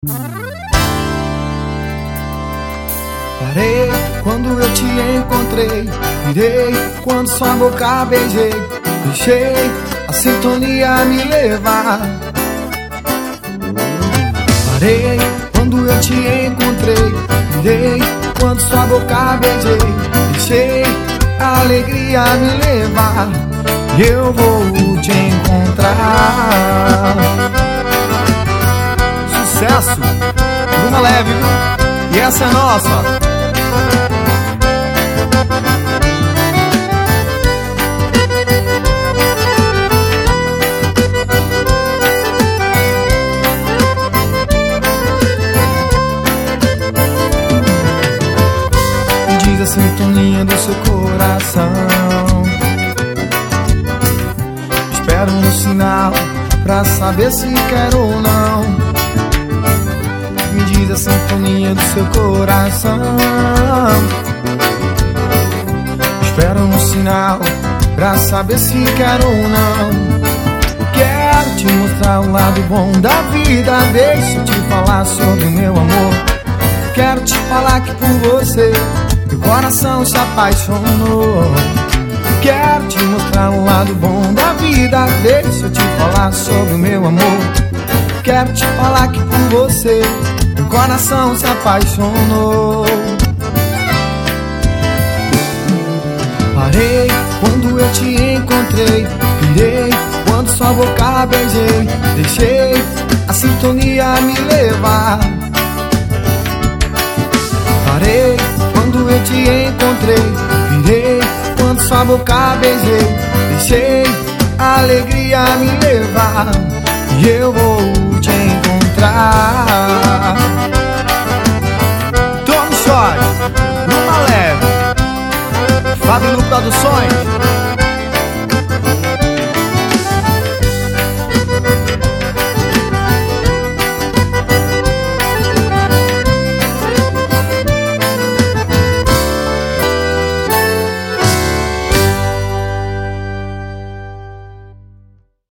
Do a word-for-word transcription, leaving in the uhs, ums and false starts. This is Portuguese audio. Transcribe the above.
Parei quando eu te encontrei, virei quando sua boca beijei, deixei a sintonia me levar. Parei quando eu te encontrei, virei quando sua boca beijei, deixei a alegria me levar. E eu vou te encontrar. Sucesso, Bruna Leve, e essa é nossa. Me diz a sintonia do seu coração. Espero um sinal pra saber se quero ou não. Me diz a sintonia do seu coração. Espero um sinal pra saber se quero ou não. Quero te mostrar o lado bom da vida. Deixa eu te falar sobre o meu amor. Quero te falar que por você meu coração se apaixonou. Quero te mostrar o lado bom da vida. Deixa eu te falar sobre o meu amor. Quero te falar que por você meu coração se apaixonou. Parei quando eu te encontrei, virei quando sua boca beijei, deixei a sintonia me levar. Parei quando eu te encontrei, virei quando sua boca beijei, deixei a alegria me levar. E eu vou te encontrar. Tony Short, Bruna Leve, Fábio Produções.